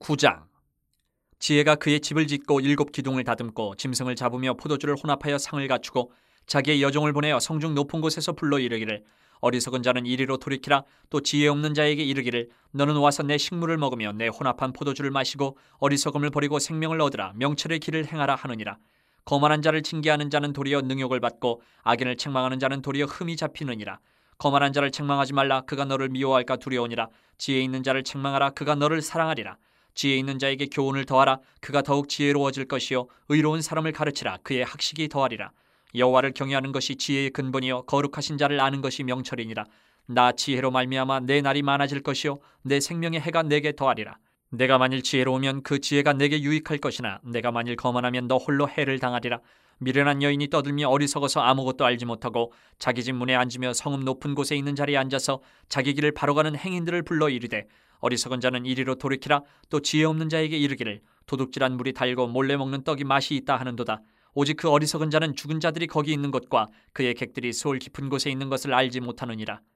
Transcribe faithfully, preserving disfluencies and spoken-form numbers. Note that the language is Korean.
구 장. 지혜가 그의 집을 짓고 일곱 기둥을 다듬고 짐승을 잡으며 포도주를 혼합하여 상을 갖추고 자기의 여종을 보내어 성중 높은 곳에서 불러 이르기를, 어리석은 자는 이리로 돌이키라. 또 지혜 없는 자에게 이르기를, 너는 와서 내 식물을 먹으며 내 혼합한 포도주를 마시고 어리석음을 버리고 생명을 얻으라. 명철의 길을 행하라 하느니라. 거만한 자를 징계하는 자는 도리어 능욕을 받고 악인을 책망하는 자는 도리어 흠이 잡히느니라. 거만한 자를 책망하지 말라. 그가 너를 미워할까 두려우니라. 지혜 있는 자를 책망하라. 그가 너를 사랑하리라. 지혜 있는 자에게 교훈을 더하라. 그가 더욱 지혜로워질 것이요 의로운 사람을 가르치라. 그의 학식이 더하리라. 여호와를 경외하는 것이 지혜의 근본이요 거룩하신 자를 아는 것이 명철이니라. 나 지혜로 말미암아 내 날이 많아질 것이요 내 생명의 해가 내게 더하리라. 내가 만일 지혜로우면 그 지혜가 내게 유익할 것이나 내가 만일 거만하면 너 홀로 해를 당하리라. 미련한 여인이 떠들며 어리석어서 아무것도 알지 못하고 자기 집 문에 앉으며 성읍 높은 곳에 있는 자리에 앉아서 자기 길을 바로 가는 행인들을 불러 이르되, 어리석은 자는 이리로 돌이키라. 또 지혜 없는 자에게 이르기를, 도둑질한 물이 달고 몰래 먹는 떡이 맛이 있다 하는도다. 오직 그 어리석은 자는 죽은 자들이 거기 있는 곳과 그의 객들이 수월 깊은 곳에 있는 것을 알지 못하느니라.